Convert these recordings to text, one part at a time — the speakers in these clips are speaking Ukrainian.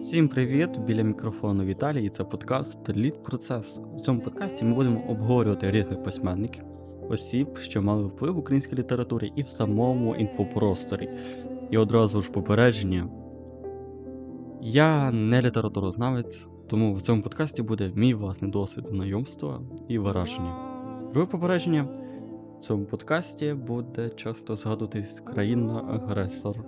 Всім привіт! Біля мікрофону Віталій, і це подкаст Лід Процес. У цьому подкасті ми будемо обговорювати різних письменників, осіб, що мали вплив в українській літературі і в самому інфопросторі. І одразу ж попередження. Я не літературознавець, тому в цьому подкасті буде мій власний досвід знайомства і враження. Друге попередження. В цьому подкасті буде часто згадуватись країна-агресор.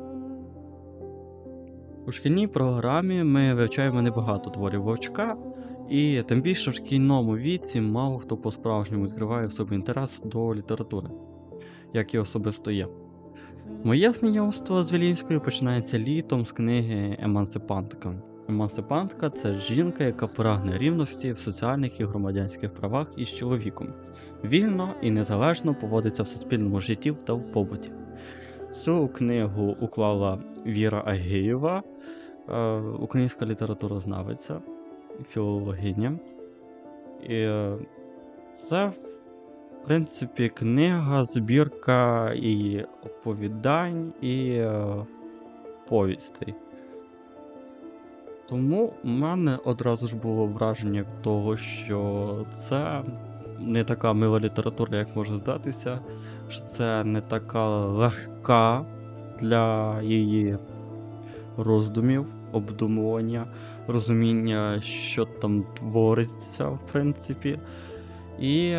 У шкільній програмі ми вивчаємо небагато творів Вовчка, і тим більше в шкільному віці мало хто по-справжньому відкриває в собі інтерес до літератури, як і особисто я. Моє знайомство з Вілінською починається літом з книги Емансипантка. Емансипантка це жінка, яка прагне рівності в соціальних і громадянських правах із чоловіком, вільно і незалежно поводиться в суспільному житті та в побуті. Цю книгу уклала Віра Агієва, українська літературознавиця, філологиня. І це, в принципі, книга, збірка і оповідань, і повістей. Тому в мене одразу ж було враження від того, що це не така мила література, як може здатися, що це не така легка для її роздумів, обдумування, розуміння, що там твориться, в принципі. І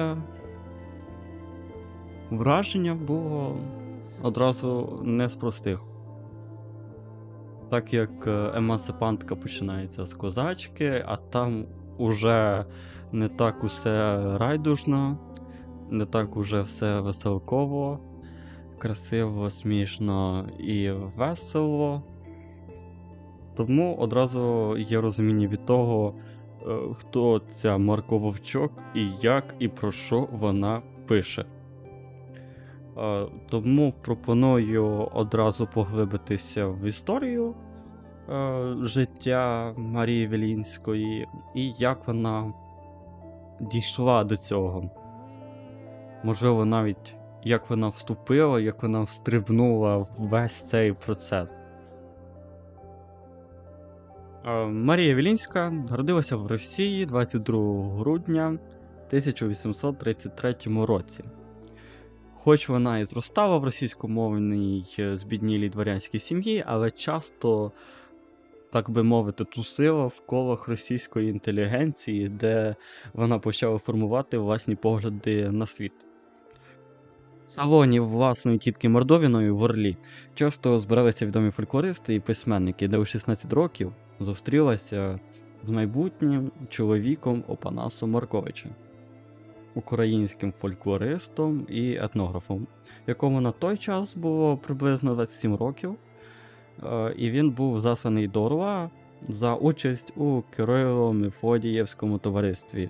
враження було одразу не з простих. Так як Емансипантка починається з козачки, а там уже не так усе райдужно, не так уже все веселково, красиво, смішно і весело. Тому одразу є розуміння від того, хто ця Марко Вовчок і як і про що вона пише. Тому пропоную одразу поглибитися в історію життя Марії Вілінської і як вона дійшла до цього. Можливо, навіть як вона вступила, як вона встрибнула в весь цей процес. Марія Вілінська народилася в Росії 22 грудня 1833 році. Хоч вона і зростала в російськомовній збіднілій дворянській сім'ї, але часто, так би мовити, тусила в колах російської інтелігенції, де вона почала формувати власні погляди на світ. В салоні власної тітки Мордовіної в Орлі часто збиралися відомі фольклористи і письменники, де у 16 років зустрілася з майбутнім чоловіком Опанасом Марковичем, українським фольклористом і етнографом, якому на той час було приблизно 27 років, і він був засланий до Орла за участь у Кирило-Мефодіївському товаристві.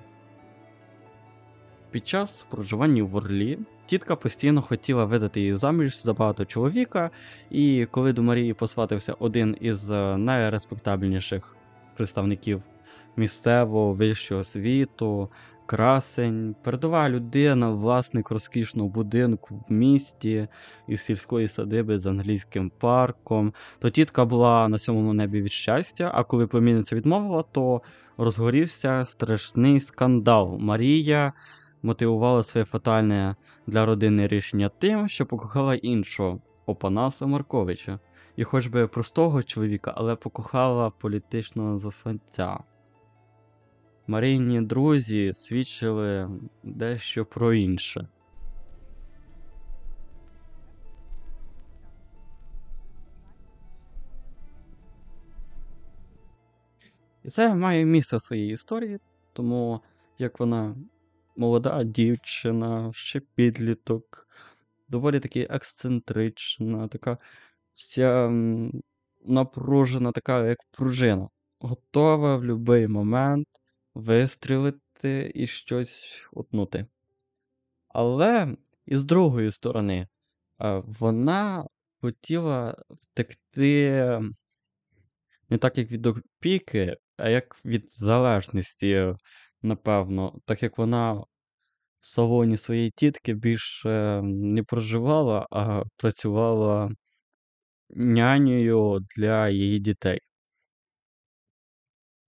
Під час проживання в Орлі тітка постійно хотіла видати її заміж за багато чоловіка, і коли до Марії посватився один із найреспектабельніших представників місцевого вищого світу, красень, передова людина, власник розкішного будинку в місті із сільської садиби з англійським парком, то тітка була на сьомому небі від щастя, а коли племінниця відмовила, то розгорівся страшний скандал. Марія мотивувала своє фатальне для родини рішення тим, що покохала іншого, Опанаса Марковича. І хоч би простого чоловіка, але покохала політичного засланця. Марійні друзі свідчили дещо про інше. І це має місце в своїй історії, тому як вона молода дівчина, ще підліток, доволі таки ексцентрична, така вся напружена, така як пружина, готова в будь-який момент вистрілити і щось утнути. Але і з другої сторони, вона хотіла втекти не так як від опіки, а як від залежності, напевно, так як вона в салоні своєї тітки більше не проживала, а працювала нянею для її дітей.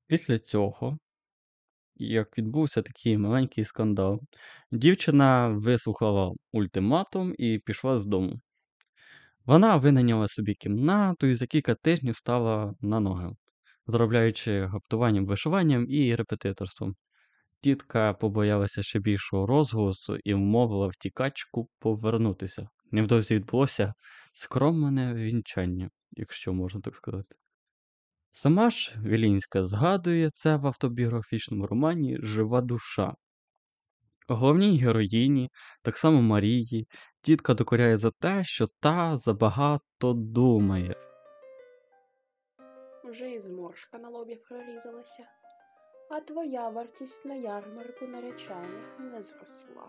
Після цього, як відбувся такий маленький скандал, дівчина вислухала ультиматум і пішла з дому. Вона винайняла собі кімнату і за кілька тижнів стала на ноги, заробляючи гаптуванням, вишиванням і репетиторством. Тітка побоялася ще більшого розголосу і вмовила втікачку повернутися. Невдовзі відбулося скромне вінчання, якщо можна так сказати. Сама ж Вілінська згадує це в автобіографічному романі Жива душа. Головній героїні, так само Марії, тітка докоряє за те, що та забагато думає. Вже і зморшка на лобі прорізалася, а твоя вартість на ярмарку наречених не зросла.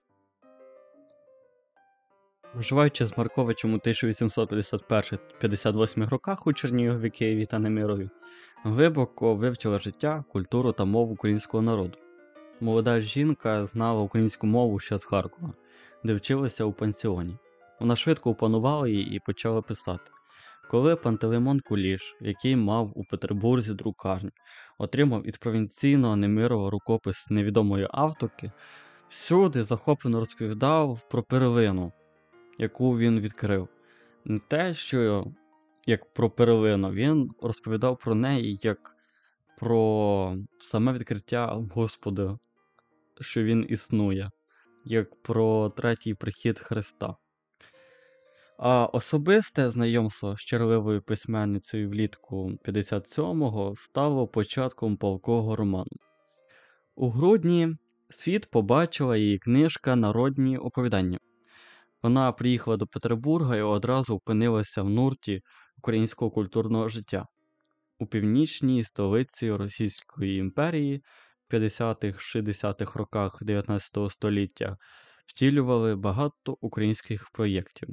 Проживаючи з Марковичем у 1851-58 роках у Чернігові, Києві та Немирові, глибоко вивчила життя, культуру та мову українського народу. Молода жінка знала українську мову ще з Харкова, де вчилася у пансіоні. Вона швидко опанувала її і почала писати. Коли Пантелеймон Куліш, який мав у Петербурзі друкарню, отримав із провінційного Немирова рукопис невідомої авторки, всюди захоплено розповідав про перлину, яку він відкрив. Не те, що як про перлину, він розповідав про неї як про саме відкриття Господа, що він існує, як про третій прихід Христа. А особисте знайомство з черливою письменницею влітку 57-го стало початком палкого роману. У грудні світ побачила її книжка «Народні оповідання». Вона приїхала до Петербурга і одразу опинилася в нурті українського культурного життя. У північній столиці Російської імперії в 50-60-х роках 19 століття втілювали багато українських проєктів.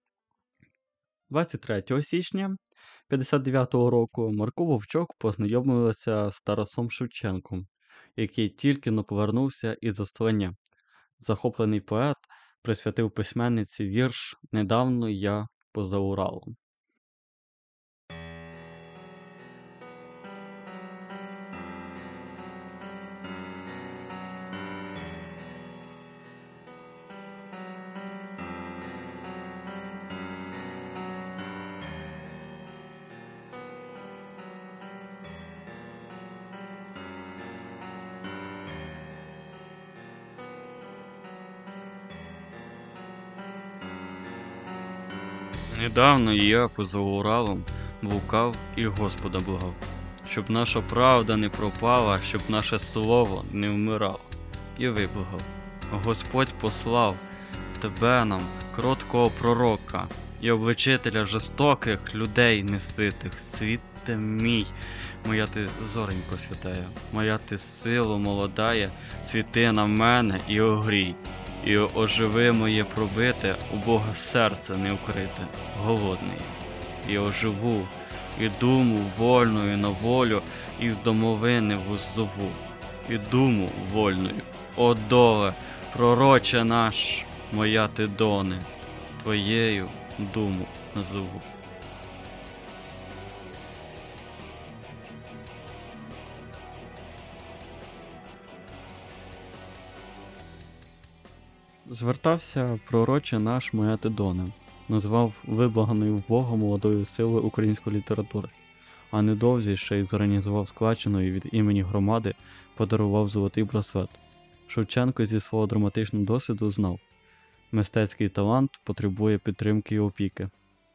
23 січня 59-го року Марко Вовчок познайомилася з Тарасом Шевченком, який тільки-но повернувся із заслання. Захоплений поет присвятив письменниці вірш «Недавно я поза Уралом». Недавно я поза Уралом блукав і Господа благав, щоб наша правда не пропала, щоб наше слово не вмирало. І виблагав. Господь послав тебе нам, кроткого пророка, і обличителя жорстоких людей неситих. Світе мій, моя ти зоренько святая, моя ти сило молодая, світи на мене і огрій. І оживи моє пробите, у Бога серце не укрите, голодний. І оживу, і думу вольною на волю, із домовини воззову, і думу вольною, о доле, пророче наш, моя ти доне, твоєю думу назову. Звертався пророче наш моя Тидона, назвав виблаганою в Бога молодою силою української літератури, а недовзі ще й зорганізував складчину і від імені громади подарував золотий браслет. Шевченко зі свого драматичного досвіду знав, мистецький талант потребує підтримки і опіки.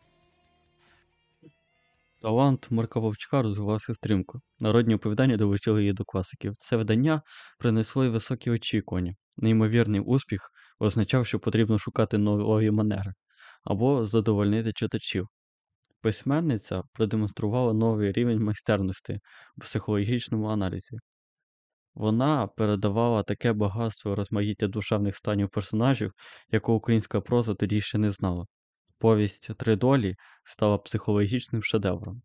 Талант Марка Вовчка розвивався стрімко. Народні оповідання долучили її до класиків. Це видання принесло й високі очікування. Неймовірний успіх означав, що потрібно шукати нові манери або задовольнити читачів. Письменниця продемонструвала новий рівень майстерності у психологічному аналізі. Вона передавала таке багатство і розмаїття душевних станів персонажів, якого українська проза тоді ще не знала. Повість «Три долі» стала психологічним шедевром.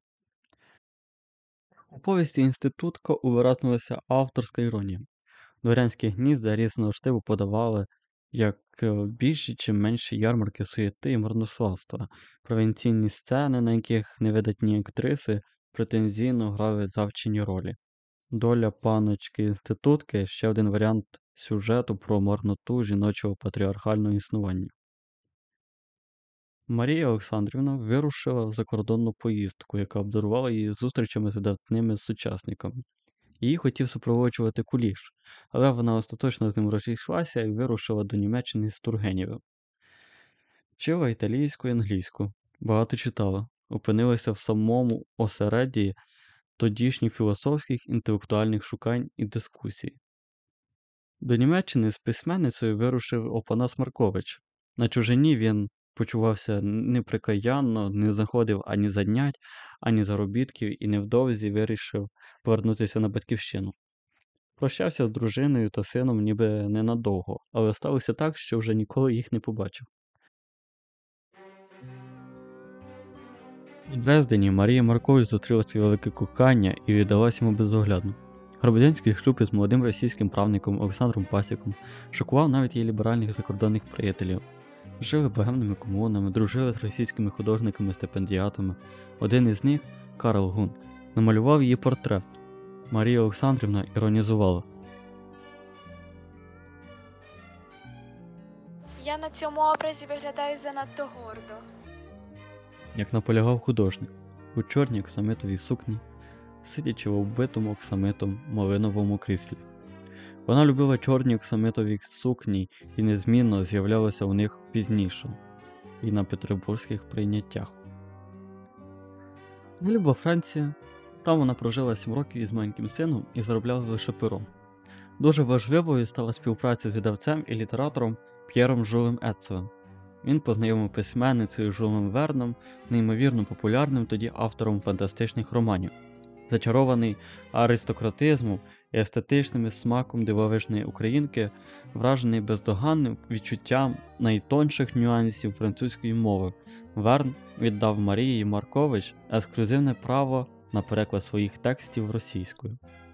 У повісті «Інститутка» увиразнилася авторська іронія. Дворянські гнізда різного штибу подавали як більші чи менші ярмарки суєти і марнославства, провінційні сцени, на яких невидатні актриси претензійно грали завчені ролі. Доля панночки-інститутки ще один варіант сюжету про марноту жіночого патріархального існування. Марія Олександрівна вирушила в закордонну поїздку, яка обдарувала її зустрічами з видатними сучасниками. Її хотів супроводжувати Куліш, але вона остаточно з ним розійшлася і вирушила до Німеччини з Тургенєвим. Вчила італійську і англійську, багато читала, опинилася в самому осередді тодішніх філософських інтелектуальних шукань і дискусій. До Німеччини з письменницею вирушив Опанас Маркович. На чужині він почувався неприкаянно, не знаходив ані занять, ані заробітків і невдовзі вирішив повернутися на батьківщину. Прощався з дружиною та сином ніби ненадовго, але сталося так, що вже ніколи їх не побачив. У Дрездені Марія Маркович зустріла своє велике кохання і віддалась йому безоглядно. Громадянський шлюб із молодим російським правником Олександром Пасіком шокував навіть її ліберальних закордонних приятелів. Жили богемними комунами, дружили з російськими художниками-стипендіатами. Один із них, Карл Гун, намалював її портрет. Марія Олександрівна іронізувала. Я на цьому образі виглядаю занадто гордо. Як наполягав художник, у чорній оксамитовій сукні, сидячи в оббитому оксамитом малиновому кріслі. Вона любила чорні оксамитові сукні і незмінно з'являлася у них пізніше, і на петербурзьких прийняттях. Далі була Франція, там вона прожила 7 років із маленьким сином і заробляла лише пером. Дуже важливою стала співпраця з видавцем і літератором П'єром Жюлем Еццо. Він познайомив письменницею Жюлем Верном, неймовірно популярним тоді автором фантастичних романів. Зачарований аристократизмом і естетичним смаком дивовижної українки, вражений бездоганним відчуттям найтонших нюансів французької мови, Верн віддав Марії Маркович ексклюзивне право на переклад своїх текстів російською.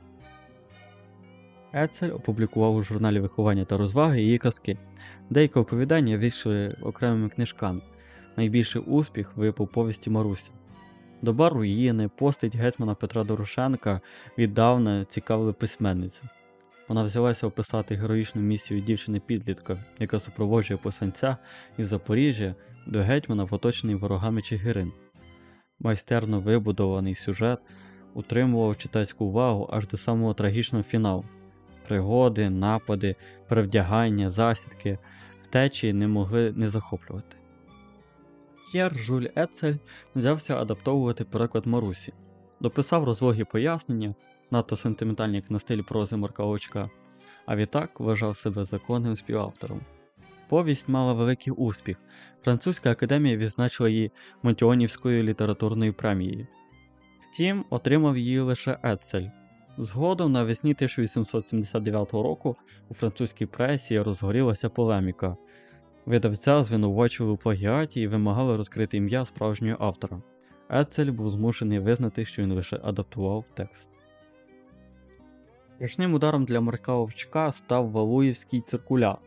Ецель опублікував у журналі «Виховання та розваги» її казки. Деякі оповідання вийшли окремими книжками. Найбільший успіх випав повісті Маруся. Доба руїни, постать гетьмана Петра Дорошенка віддавна цікавили письменницю. Вона взялася описати героїчну місію дівчини-підлітка, яка супроводжує посланця із Запоріжжя до гетьмана в оточений ворогами Чигирин. Майстерно вибудований сюжет утримував читацьку увагу аж до самого трагічного фіналу. Пригоди, напади, перевдягання, засідки, втечі не могли не захоплювати. П'єр Жюль Ецель взявся адаптовувати переклад Марусі. Дописав розлогі пояснення, надто сентиментальні як на стилі прози Марка Очка, а відтак вважав себе законним співавтором. Повість мала великий успіх. Французька академія відзначила її Монтіонівською літературною премією. Втім, отримав її лише Ецель. Згодом навесні 1879 року у французькій пресі розгорілася полеміка. Видавця звинувачували у плагіаті і вимагали розкрити ім'я справжнього автора. Ецель був змушений визнати, що він лише адаптував текст. Страшним ударом для Марка Овчка став Валуєвський циркуляр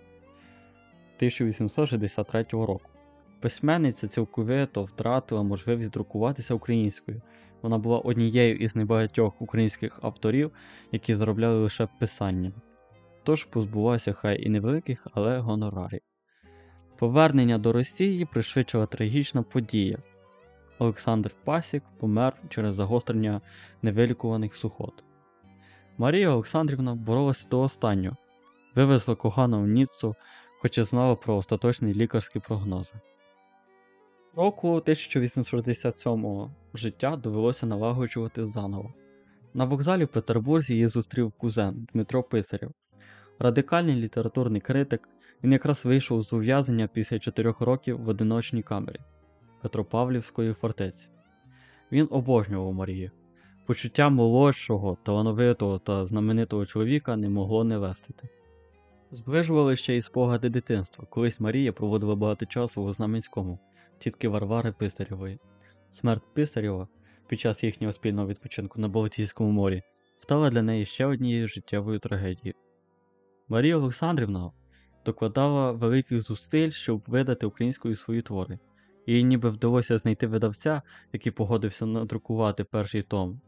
1863 року. Письменниця цілковито втратила можливість друкуватися українською. Вона була однією із небагатьох українських авторів, які заробляли лише писанням. Тож позбулася хай і невеликих, але гонорарів. Повернення до Росії пришвидшила трагічна подія. Олександр Пасік помер через загострення невилікуваних сухот. Марія Олександрівна боролася до останнього, вивезла кохану в Ніццу, хоч і знала про остаточні лікарські прогнози. Року 1867-го життя довелося налагоджувати заново. На вокзалі в Петербурзі її зустрів кузен Дмитро Писарєв. Радикальний літературний критик, він якраз вийшов з ув'язнення після 4 років в одиночній камері Петропавлівської фортеці. Він обожнював Марію. Почуття молодшого, талановитого та знаменитого чоловіка не могло не вестити. Зближували ще й спогади дитинства. Колись Марія проводила багато часу у Знаменському, тітки Варвари Писарєвої. Смерть Писарєва під час їхнього спільного відпочинку на Балтійському морі стала для неї ще однією життєвою трагедією. Марія Олександрівна докладала великих зусиль, щоб видати українською свої твори. Їй ніби вдалося знайти видавця, який погодився надрукувати перший том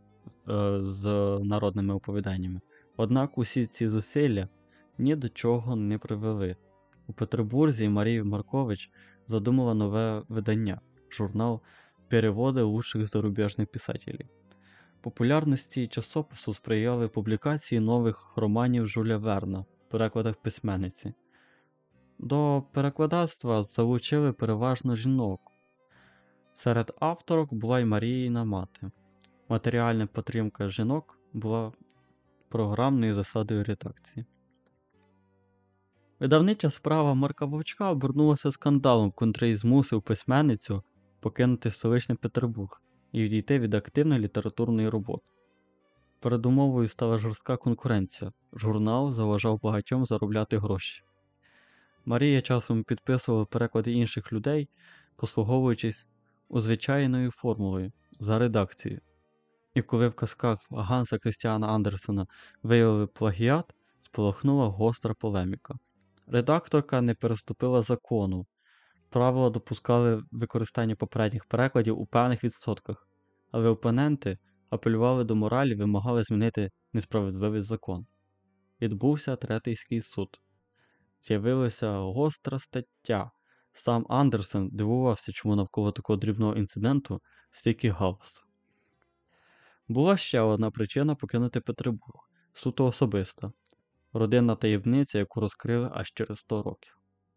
з народними оповіданнями. Однак усі ці зусилля ні до чого не привели. У Петербурзі Марія Маркович задумала нове видання – журнал «Переводи лучших зарубіжних писателів». Популярності часопису сприяли публікації нових романів Жюля Верна в перекладах письменниці. До перекладацтва залучили переважно жінок. Серед авторок була й Маріїна мати. Матеріальна підтримка жінок була програмною засадою редакції. Видавнича справа Марка Вовчка обернулася скандалом, котрий змусив письменницю покинути столичний Петербург і відійти від активної літературної роботи. Передумовою стала жорстка конкуренція. Журнал заважав багатьом заробляти гроші. Марія часом підписувала переклади інших людей, послуговуючись звичайною формулою за редакцією. І коли в казках Ганса Крістіана Андерсена виявили плагіат, спалахнула гостра полеміка. Редакторка не переступила закону. Правила допускали використання попередніх перекладів у певних відсотках, але опоненти апелювали до моралі і вимагали змінити несправедливий закон. Відбувся Третейський суд. З'явилася гостра стаття. Сам Андерсен дивувався, чому навколо такого дрібного інциденту стільки галасу. Була ще одна причина покинути Петербург – суто особиста. Родинна таємниця, яку розкрили аж через 100 років.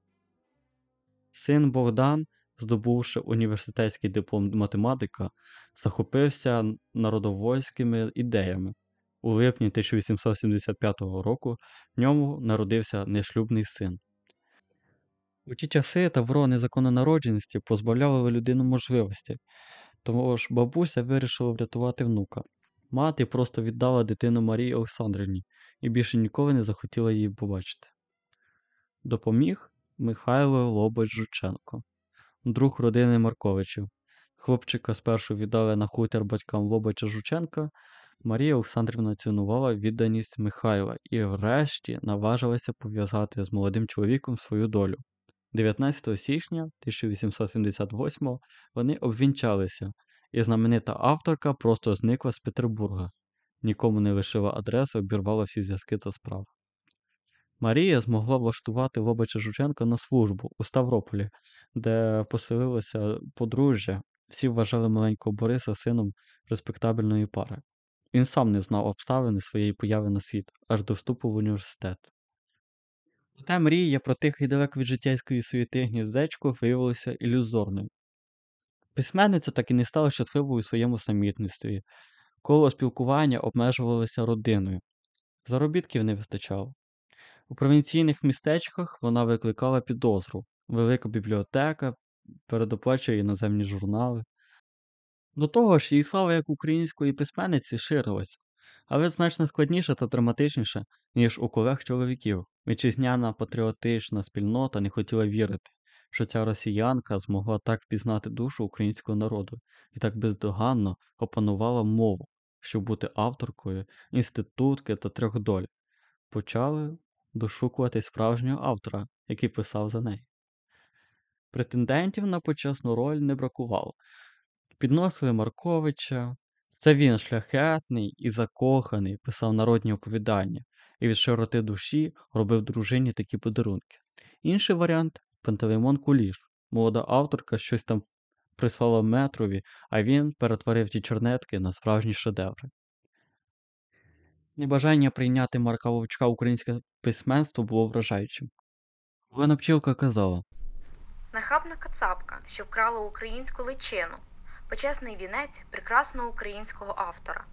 Син Богдан, здобувши університетський диплом математика, захопився народовольськими ідеями. У липні 1875 року в ньому народився нешлюбний син. У ті часи тавро незаконнонародженості позбавляло людину можливості, тому ж бабуся вирішила врятувати внука. Мати просто віддала дитину Марії Олександрівні і більше ніколи не захотіла її побачити. Допоміг Михайло Лобач-Жученко, друг родини Марковичів. Хлопчика спершу віддали на хутір батькам Лобача-Жученка. Марія Олександрівна цінувала відданість Михайла і врешті наважилася пов'язати з молодим чоловіком свою долю. 19 січня 1878 вони обвінчалися, і знаменита авторка просто зникла з Петербурга. Нікому не лишила адреси, обірвала всі зв'язки та справи. Марія змогла влаштувати Лобача Жученка на службу у Ставрополі, де поселилося подружжя. Всі вважали маленького Бориса сином респектабельної пари. Він сам не знав обставини своєї появи на світ, аж до вступу в університет. Проте мрія про тихе і далеко від життєйської суєти гніздечко виявилася ілюзорною. Письменниця так і не стала щасливою у своєму самітництві. Коло спілкування обмежувалося родиною. Заробітків не вистачало. У провінційних містечках вона викликала підозру. Велика бібліотека передоплачує іноземні журнали. До того ж, її слава як української письменниці ширилась, але значно складніше та драматичніше, ніж у колег-чоловіків. Вітчизняна патріотична спільнота не хотіла вірити, що ця росіянка змогла так впізнати душу українського народу і так бездоганно опанувала мову, щоб бути авторкою інститутки та трьох доль. Почали дошукувати справжнього автора, який писав за неї. Претендентів на почесну роль не бракувало. Підносили Марковича. Це він, шляхетний і закоханий, писав народні оповідання і від широти душі робив дружині такі подарунки. Інший варіант – Пантелеймон Куліш. Молода авторка щось там прислала метрові, а він перетворив ті чернетки на справжні шедеври. Небажання прийняти Марка Вовчка українське письменство було вражаючим. Олена Пчілка казала: Нахабна кацапка, що вкрала українську личину. Почесний вінець прекрасного українського автора.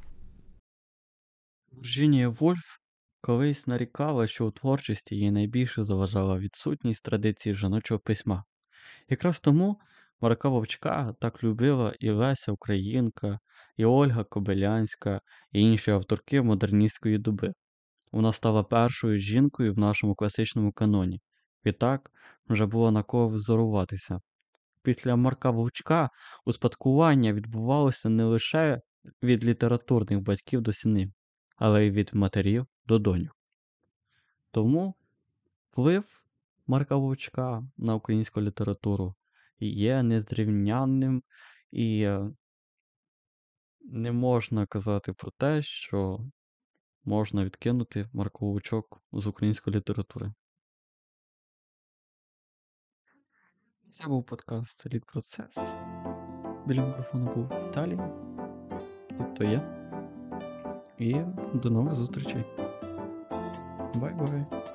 Вірджинія Вульф колись нарікала, що у творчості їй найбільше заважала відсутність традиції жіночого письма. Якраз тому Марка Вовчка так любила і Леся Українка, і Ольга Кобилянська, і інші авторки модерністської доби. Вона стала першою жінкою в нашому класичному каноні. Відтак вже було на кого взоруватися. Після Марка Вовчка успадкування відбувалося не лише від літературних батьків до синів, але й від матерів до доньок. Тому вплив Марка Вовчка на українську літературу є незрівнянним і не можна казати про те, що можна відкинути Марковичок з української літератури. Це був подкаст Лід Процес. Біля мікрофону був Віталій, тобто я. І до нових зустрічей. Бай-бай.